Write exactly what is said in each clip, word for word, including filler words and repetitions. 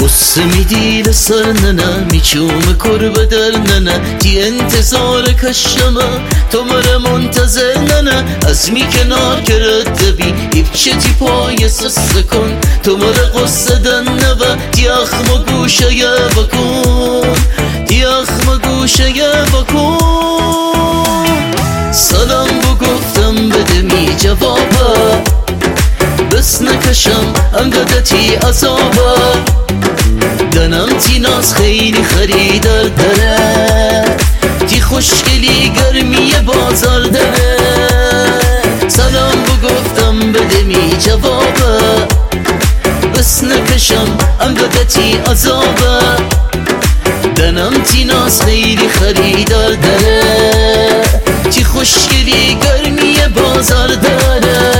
قصه میدی لسرننا میچوم کربه درننا تی انتظار کشما تو مرا منتظر ننا از می کنار کرد بی ایبچه تی پای سسته کن تو مرا قصه دنه و تی اخم گوشه ی بکن تی اخم گوشه ی بکن سلام بو گفتم بده می جوابا بس نکشم انقدر تی عذابا دنم تی ناز خیلی خریدار داره تی خوشگلی گرمی بازار داره سلام بو گفتم بده می جوابا بس نکشم انقدر تی عذابا دنم تی ناز خیلی خریدار داره تی خوشگلی گرمی بازار داره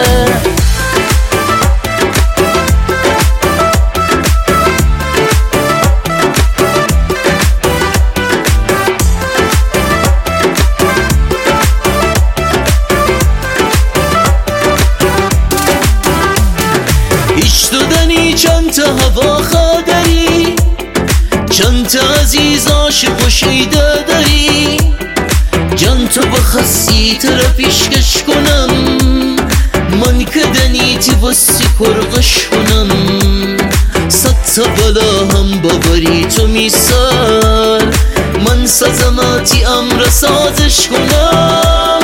چند تا هوا خادری چند تا عزیز عاشق و شیده داری جان تو بخواستی تر پیشکش کنم من که دنیتی واسه کرغش کنم صد تا بلا هم باوری تو میسار من سازماتی امر سازش کنم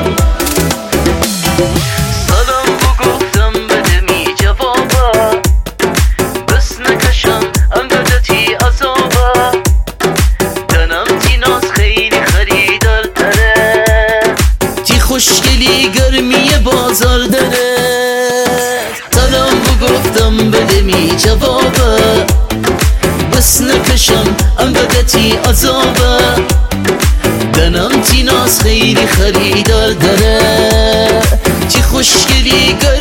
خوشگلی گرمی بازار داره سلام بو گفتم بده می جوابا بس نکشم انقدر تی عذابا دنم تی ناز خیلی خریدار داره تی خوشگلی گرمی